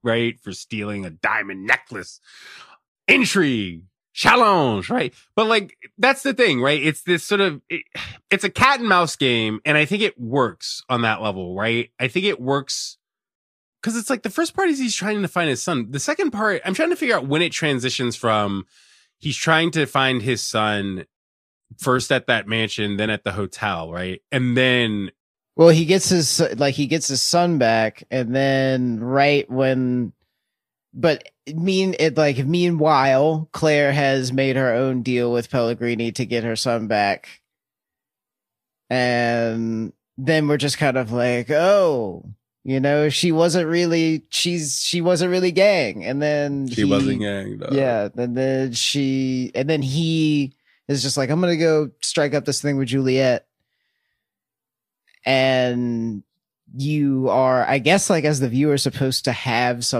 right? For stealing a diamond necklace. Intrigue, challenge, right? But like, that's the thing, right? It's this sort of, it's a cat and mouse game. And I think it works on that level, right? I think it works because it's like the first part is he's trying to find his son. The second part, I'm trying to figure out when it transitions from he's trying to find his son first at that mansion, then at the hotel, right? And then, well, he gets his son back, and then meanwhile, Claire has made her own deal with Pellegrini to get her son back, and then we're just kind of like, oh, she wasn't really gang, and then she wasn't gang, though. Yeah, and then he is just like, I'm gonna go strike up this thing with Juliet. And you are, I guess, like, as the viewer, supposed to have some